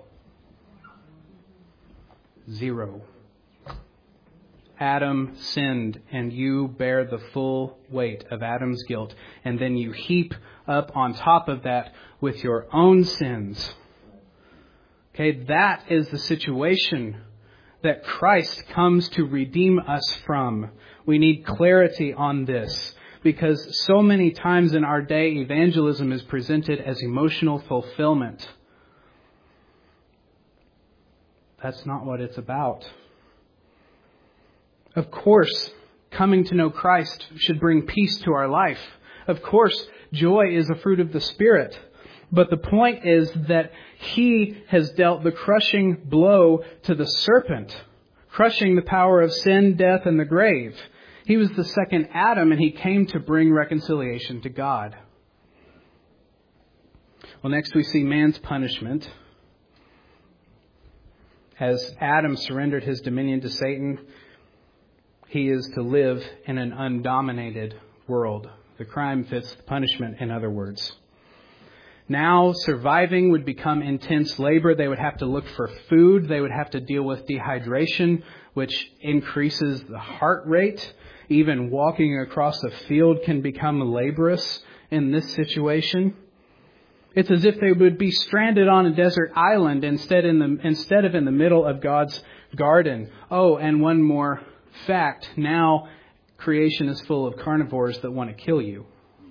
0. Adam sinned, and you bear the full weight of Adam's guilt. And then you heap up on top of that with your own sins. Okay, that is the situation that Christ comes to redeem us from. We need clarity on this, because so many times in our day, evangelism is presented as emotional fulfillment. That's not what it's about. Of course, coming to know Christ should bring peace to our life. Of course, joy is a fruit of the Spirit. But the point is that He has dealt the crushing blow to the serpent, crushing the power of sin, death, and the grave. He was the second Adam, and He came to bring reconciliation to God. Well, next we see man's punishment. As Adam surrendered his dominion to Satan, he is to live in an undominated world. The crime fits the punishment, in other words. Now, surviving would become intense labor. They would have to look for food. They would have to deal with dehydration, which increases the heart rate. Even walking across a field can become laborious in this situation. It's as if they would be stranded on a desert island instead of in the middle of God's garden. Oh, and one more fact. Now, creation is full of carnivores that want to kill you.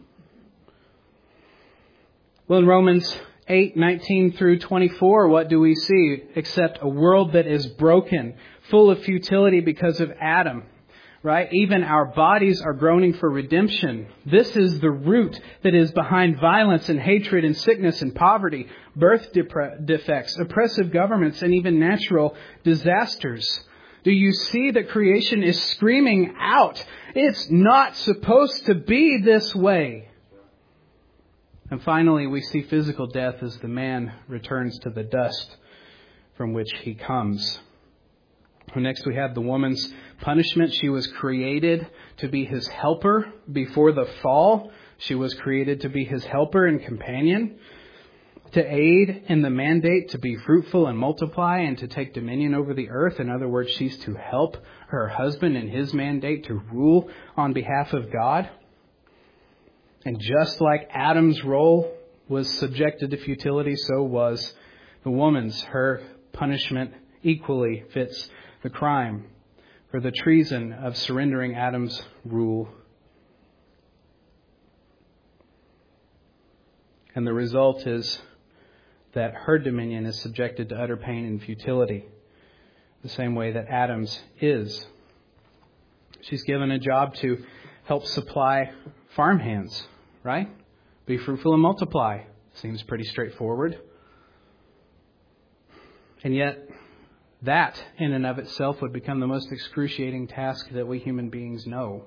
Well, in Romans 8:19 through 24, what do we see except a world that is broken, full of futility because of Adam, right? Even our bodies are groaning for redemption. This is the root that is behind violence and hatred and sickness and poverty, birth defects, oppressive governments, and even natural disasters. Do you see that creation is screaming out? It's not supposed to be this way. And finally, we see physical death as the man returns to the dust from which he comes. Next, we have the woman's punishment. She was created to be his helper before the fall. She was created to be his helper and companion, to aid in the mandate to be fruitful and multiply and to take dominion over the earth. In other words, she's to help her husband in his mandate to rule on behalf of God. And just like Adam's role was subjected to futility, so was the woman's. Her punishment equally fits the crime for the treason of surrendering Adam's rule. And the result is that her dominion is subjected to utter pain and futility, the same way that Adam's is. She's given a job to help supply farmhands, right? Be fruitful and multiply. Seems pretty straightforward. And yet, that in and of itself would become the most excruciating task that we human beings know.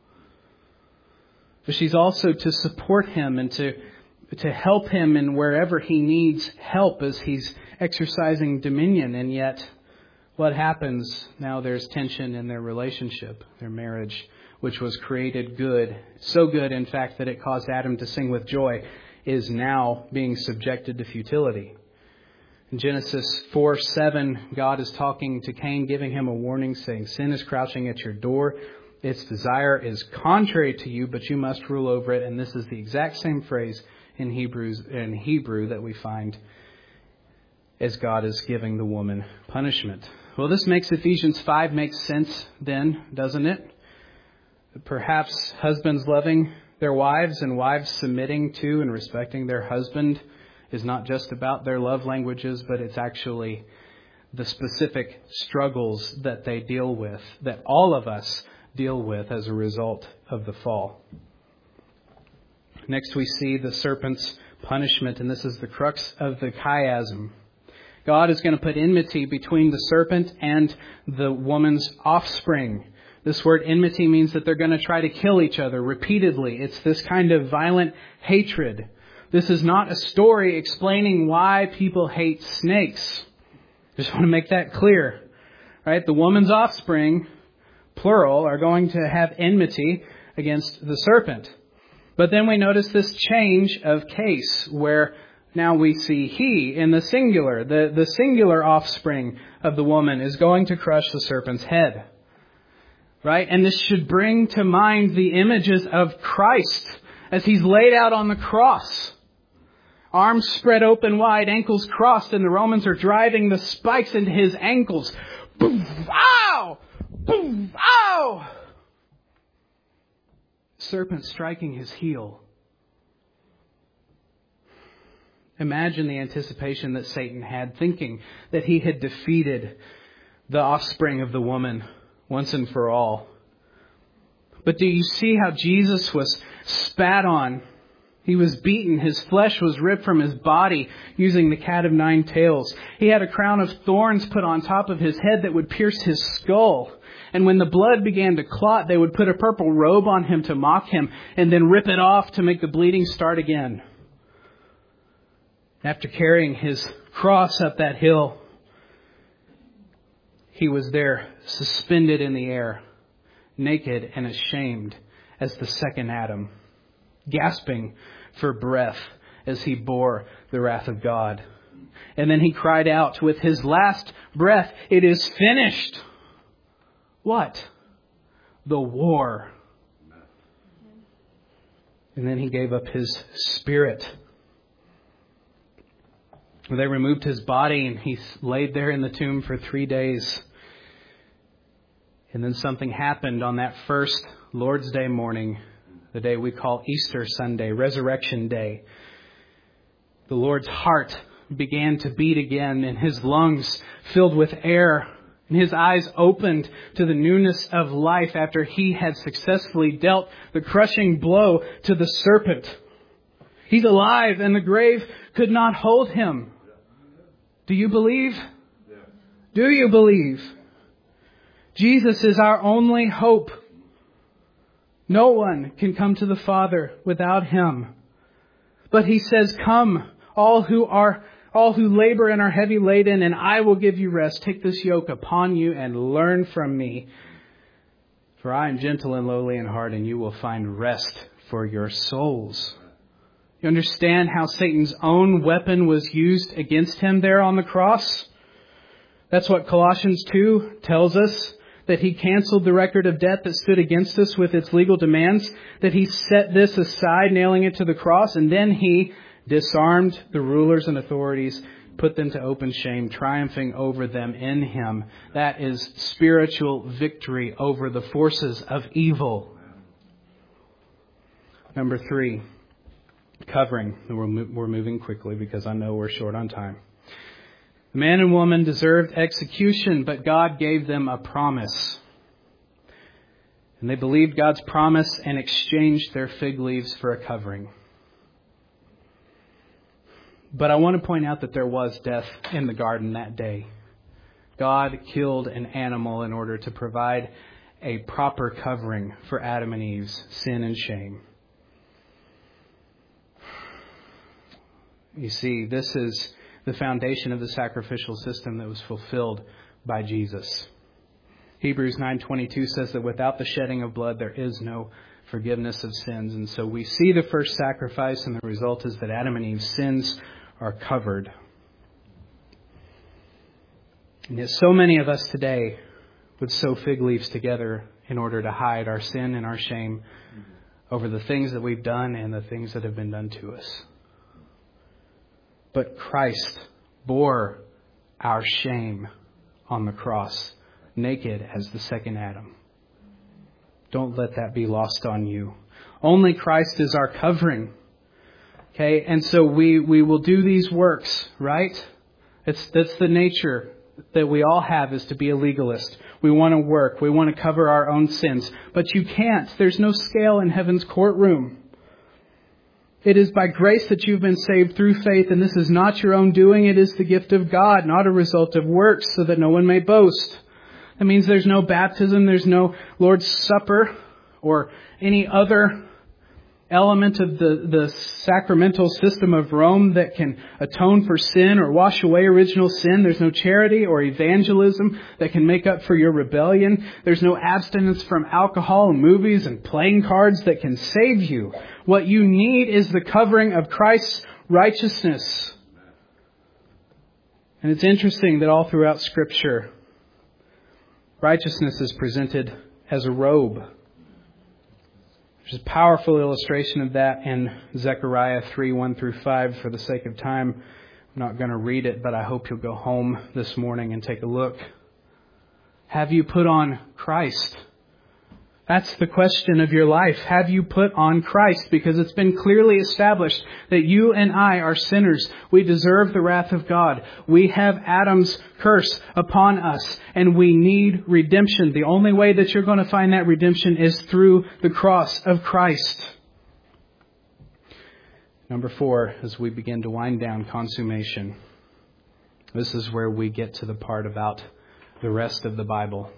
But she's also to support him and to help him in wherever he needs help as he's exercising dominion. And yet, what happens? Now there's tension in their relationship, their marriage, which was created good, so good, in fact, that it caused Adam to sing with joy, is now being subjected to futility. In Genesis 4:7, God is talking to Cain, giving him a warning, saying, "Sin is crouching at your door. Its desire is contrary to you, but you must rule over it." And this is the exact same phrase in Hebrew that we find as God is giving the woman punishment. Well, this makes Ephesians 5 make sense then, doesn't it? Perhaps husbands loving their wives and wives submitting to and respecting their husband is not just about their love languages, but it's actually the specific struggles that they deal with, that all of us deal with as a result of the fall. Next we see the serpent's punishment, and this is the crux of the chiasm. God is going to put enmity between the serpent and the woman's offspring. This word enmity means that they're going to try to kill each other repeatedly. It's this kind of violent hatred. This is not a story explaining why people hate snakes. Just want to make that clear. Right? The woman's offspring plural, are going to have enmity against the serpent. But then we notice this change of case where now we see he in the singular. The singular offspring of the woman is going to crush the serpent's head. Right? And this should bring to mind the images of Christ as he's laid out on the cross. Arms spread open wide, ankles crossed, and the Romans are driving the spikes into his ankles. Boom! Ow! Boom! Ow! Serpent striking his heel. Imagine the anticipation that Satan had, thinking that he had defeated the offspring of the woman once and for all. But do you see how Jesus was spat on? He was beaten. His flesh was ripped from his body using the cat of nine tails. He had a crown of thorns put on top of his head that would pierce his skull. And when the blood began to clot, they would put a purple robe on him to mock him and then rip it off to make the bleeding start again. After carrying his cross up that hill, he was there suspended in the air, naked and ashamed as the second Adam, gasping for breath as he bore the wrath of God. And then he cried out with his last breath, "It is finished." What? The war. And then he gave up his spirit. They removed his body and he laid there in the tomb for 3 days. And then something happened on that first Lord's Day morning, the day we call Easter Sunday, Resurrection Day. The Lord's heart began to beat again and his lungs filled with air and his eyes opened to the newness of life after he had successfully dealt the crushing blow to the serpent. He's alive and the grave could not hold him. Do you believe? Do you believe? Jesus is our only hope. No one can come to the Father without him. But he says, "Come, all who labor and are heavy laden, and I will give you rest. Take this yoke upon you and learn from me. For I am gentle and lowly in heart, and you will find rest for your souls." You understand how Satan's own weapon was used against him there on the cross? That's what Colossians 2 tells us, that he canceled the record of debt that stood against us with its legal demands, that he set this aside, nailing it to the cross, and then he disarmed the rulers and authorities, put them to open shame, triumphing over them in him. That is spiritual victory over the forces of evil. Number 3. Covering. We're moving quickly because I know we're short on time. The man and woman deserved execution, but God gave them a promise. And they believed God's promise and exchanged their fig leaves for a covering. But I want to point out that there was death in the garden that day. God killed an animal in order to provide a proper covering for Adam and Eve's sin and shame. You see, this is the foundation of the sacrificial system that was fulfilled by Jesus. Hebrews 9:22 says that without the shedding of blood, there is no forgiveness of sins. And so we see the first sacrifice, and the result is that Adam and Eve's sins are covered. And yet so many of us today would sew fig leaves together in order to hide our sin and our shame over the things that we've done and the things that have been done to us. But Christ bore our shame on the cross, naked as the second Adam. Don't let that be lost on you. Only Christ is our covering. Okay, and so we will do these works, right? That's the nature that we all have, is to be a legalist. We want to work. We want to cover our own sins. But you can't. There's no scale in heaven's courtroom. It is by grace that you've been saved through faith, and this is not your own doing. It is the gift of God, not a result of works, so that no one may boast. That means there's no baptism, there's no Lord's Supper, or any other element of the sacramental system of Rome that can atone for sin or wash away original sin. There's no charity or evangelism that can make up for your rebellion. There's no abstinence from alcohol, movies, and playing cards that can save you. What you need is the covering of Christ's righteousness. And it's interesting that all throughout Scripture, righteousness is presented as a robe. There's a powerful illustration of that in Zechariah 3:1-5. For the sake of time, I'm not going to read it, but I hope you'll go home this morning and take a look. Have you put on Christ? That's the question of your life. Have you put on Christ? Because it's been clearly established that you and I are sinners. We deserve the wrath of God. We have Adam's curse upon us, and we need redemption. The only way that you're going to find that redemption is through the cross of Christ. Number 4, as we begin to wind down, consummation. This is where we get to the part about the rest of the Bible.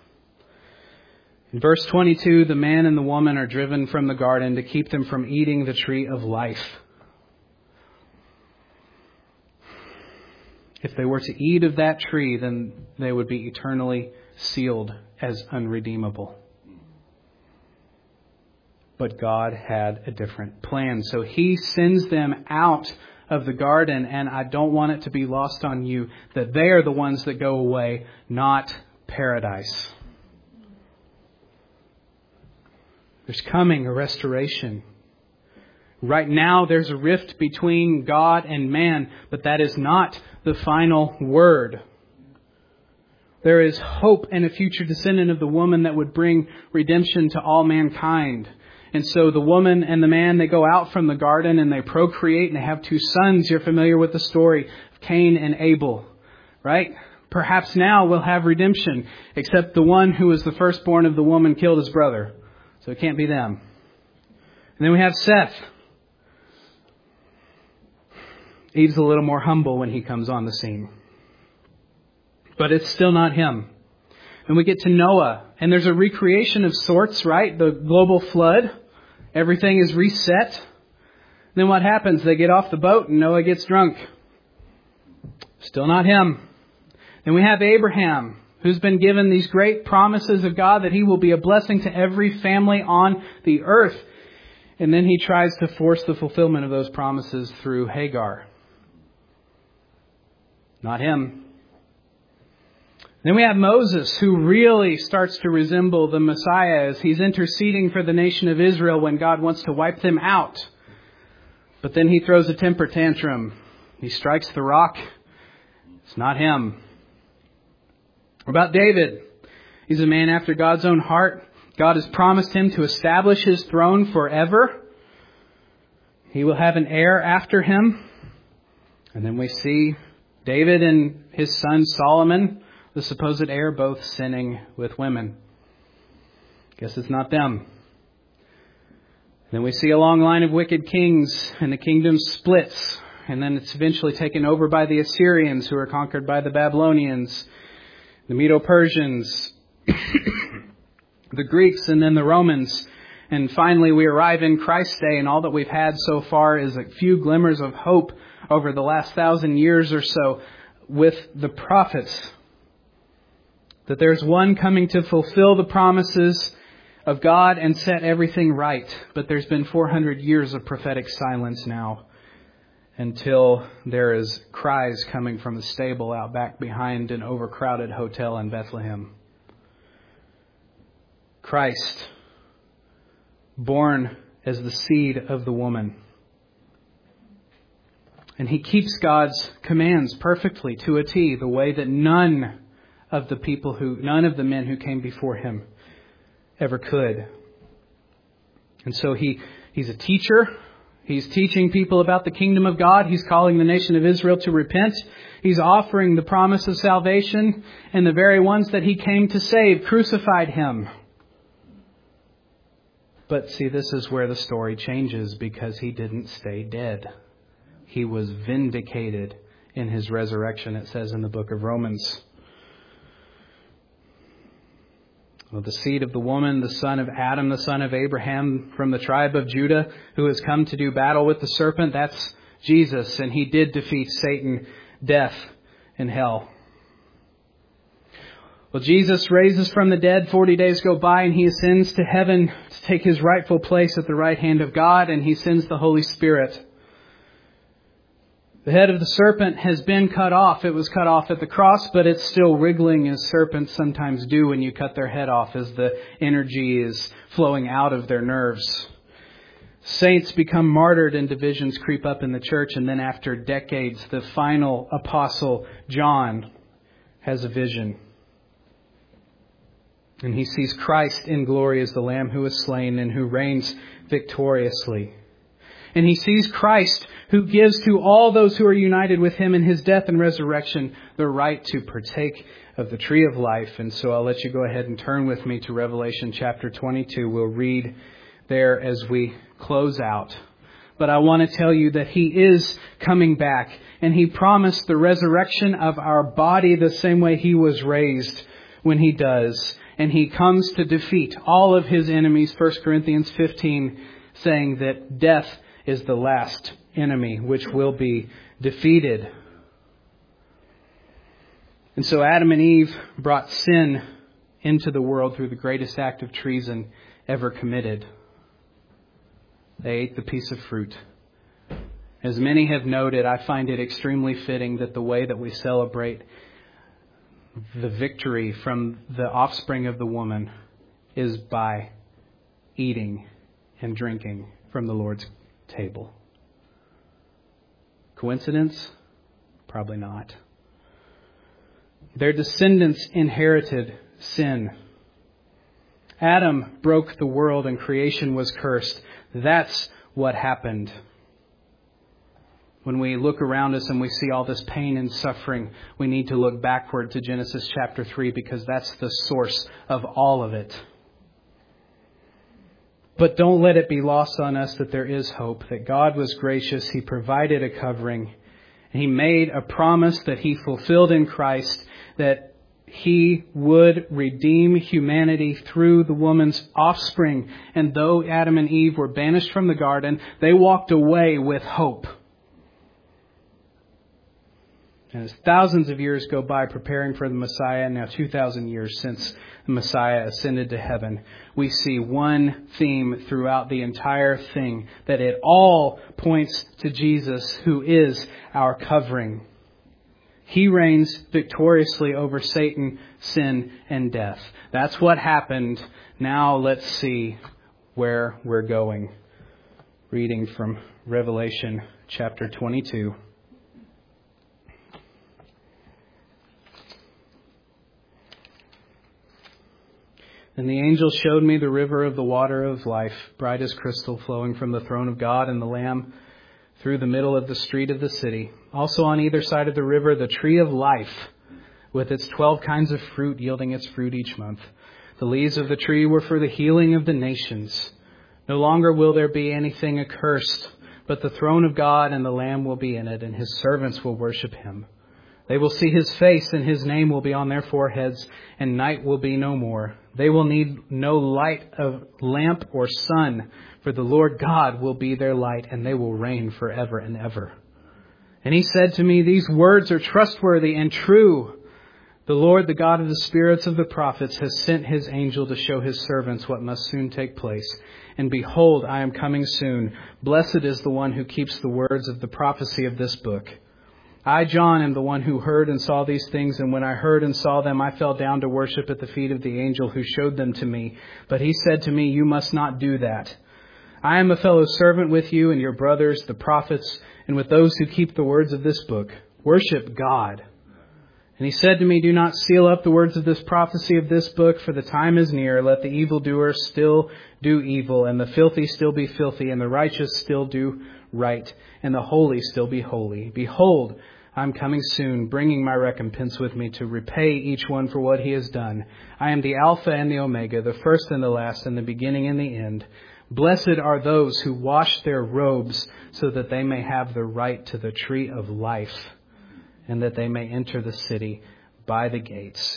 In verse 22, the man and the woman are driven from the garden to keep them from eating the tree of life. If they were to eat of that tree, then they would be eternally sealed as unredeemable. But God had a different plan. So He sends them out of the garden, and I don't want it to be lost on you that they are the ones that go away, not paradise. There's coming a restoration. Right now, there's a rift between God and man, but that is not the final word. There is hope and a future descendant of the woman that would bring redemption to all mankind. And so the woman and the man, they go out from the garden and they procreate and they have 2 sons. You're familiar with the story of Cain and Abel, right? Perhaps now we'll have redemption, except the one who was the firstborn of the woman killed his brother. So it can't be them. And then we have Seth. Eve's a little more humble when he comes on the scene. But it's still not him. And we get to Noah. And there's a recreation of sorts, right? The global flood. Everything is reset. Then what happens? They get off the boat and Noah gets drunk. Still not him. Then we have Abraham, who's been given these great promises of God that he will be a blessing to every family on the earth. And then he tries to force the fulfillment of those promises through Hagar. Not him. Then we have Moses, who really starts to resemble the Messiah as he's interceding for the nation of Israel when God wants to wipe them out. But then he throws a temper tantrum. He strikes the rock. It's not him. What about David? He's a man after God's own heart. God has promised him to establish His throne forever. He will have an heir after him. And then we see David and his son Solomon, the supposed heir, both sinning with women. Guess it's not them. Then we see a long line of wicked kings, and the kingdom splits. And then it's eventually taken over by the Assyrians, who are conquered by the Babylonians, the Medo-Persians, the Greeks, and then the Romans. And finally, we arrive in Christ's day, and all that we've had so far is a few glimmers of hope over the last 1,000 years or so with the prophets. That there's one coming to fulfill the promises of God and set everything right. But there's been 400 years of prophetic silence now, until there is cries coming from the stable out back behind an overcrowded hotel in Bethlehem. Christ, born as the seed of the woman. And He keeps God's commands perfectly to a T, the way that none of the men who came before Him ever could. And so He's a teacher. He's teaching people about the kingdom of God. He's calling the nation of Israel to repent. He's offering the promise of salvation, and the very ones that He came to save crucified Him. But see, this is where the story changes, because He didn't stay dead. He was vindicated in His resurrection, it says in the book of Romans. Well, the seed of the woman, the son of Adam, the son of Abraham, from the tribe of Judah, who has come to do battle with the serpent, that's Jesus. And he did defeat Satan, death, and hell. Well, Jesus raises from the dead. 40 days go by and he ascends to heaven to take his rightful place at the right hand of God, and he sends the Holy Spirit. The head of the serpent has been cut off. It was cut off at the cross, but it's still wriggling as serpents sometimes do when you cut their head off, as the energy is flowing out of their nerves. Saints become martyred and divisions creep up in the church, and then after decades, the final apostle, John, has a vision. And he sees Christ in glory as the Lamb who is slain and who reigns victoriously. And he sees Christ who gives to all those who are united with him in his death and resurrection the right to partake of the tree of life. And so I'll let you go ahead and turn with me to Revelation chapter 22. We'll read there as we close out. But I want to tell you that he is coming back, and he promised the resurrection of our body the same way he was raised when he does. And he comes to defeat all of his enemies. 1 Corinthians 15 saying that death is the last enemy which will be defeated. And so Adam and Eve brought sin into the world through the greatest act of treason ever committed. They ate the piece of fruit. As many have noted, I find it extremely fitting that the way that we celebrate the victory from the offspring of the woman is by eating and drinking from the Lord's table. Coincidence? Probably not. Their descendants inherited sin. Adam broke the world and creation was cursed. That's what happened. When we look around us and we see all this pain and suffering, we need to look backward to Genesis chapter 3 because that's the source of all of it. But don't let it be lost on us that there is hope, that God was gracious. He provided a covering. He made a promise that he fulfilled in Christ, that he would redeem humanity through the woman's offspring. And though Adam and Eve were banished from the garden, they walked away with hope. And as thousands of years go by preparing for the Messiah, now 2,000 years since the Messiah ascended to heaven, we see one theme throughout the entire thing, that it all points to Jesus, who is our covering. He reigns victoriously over Satan, sin, and death. That's what happened. Now let's see where we're going. Reading from Revelation chapter 22. And the angel showed me the river of the water of life, bright as crystal, flowing from the throne of God and the Lamb through the middle of the street of the city. Also on either side of the river, the tree of life, with its 12 kinds of fruit, yielding its fruit each month. The leaves of the tree were for the healing of the nations. No longer will there be anything accursed, but the throne of God and the Lamb will be in it, and his servants will worship him. They will see his face, and his name will be on their foreheads, and night will be no more. They will need no light of lamp or sun, for the Lord God will be their light, and they will reign forever and ever. And he said to me, these words are trustworthy and true. The Lord, the God of the spirits of the prophets, has sent his angel to show his servants what must soon take place. And behold, I am coming soon. Blessed is the one who keeps the words of the prophecy of this book. I, John, am the one who heard and saw these things, and when I heard and saw them, I fell down to worship at the feet of the angel who showed them to me. But he said to me, you must not do that. I am a fellow servant with you and your brothers, the prophets, and with those who keep the words of this book. Worship God. And he said to me, do not seal up the words of this prophecy of this book, for the time is near. Let the evildoer still do evil, and the filthy still be filthy, and the righteous still do right, and the holy still be holy. Behold, I'm coming soon, bringing my recompense with me to repay each one for what he has done. I am the Alpha and the Omega, the first and the last, and the beginning and the end. Blessed are those who wash their robes, so that they may have the right to the tree of life, and that they may enter the city by the gates.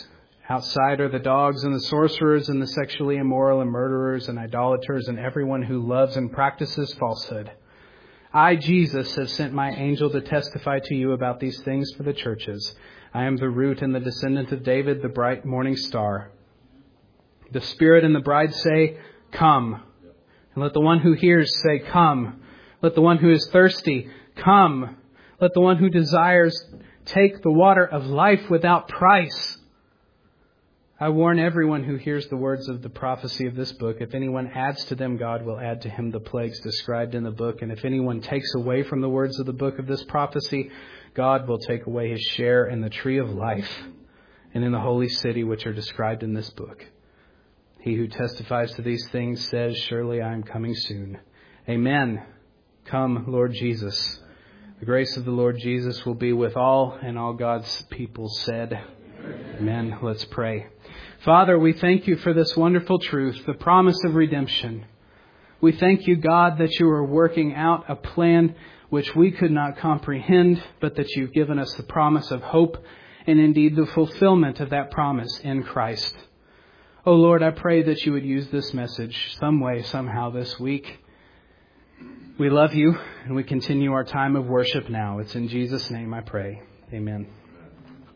Outside are the dogs and the sorcerers and the sexually immoral and murderers and idolaters and everyone who loves and practices falsehood. I, Jesus, have sent my angel to testify to you about these things for the churches. I am the root and the descendant of David, the bright morning star. The Spirit and the bride say, come. And let the one who hears say, come. Let the one who is thirsty, come. Let the one who desires take the water of life without price. I warn everyone who hears the words of the prophecy of this book. If anyone adds to them, God will add to him the plagues described in the book. And if anyone takes away from the words of the book of this prophecy, God will take away his share in the tree of life and in the holy city which are described in this book. He who testifies to these things says, surely I am coming soon. Amen. Come, Lord Jesus. The grace of the Lord Jesus will be with all, and all God's people said, amen. Let's pray. Father, we thank you for this wonderful truth, the promise of redemption. We thank you, God, that you are working out a plan which we could not comprehend, but that you've given us the promise of hope and indeed the fulfillment of that promise in Christ. Oh Lord, I pray that you would use this message some way, somehow this week. We love you and we continue our time of worship now. It's in Jesus' name I pray. Amen.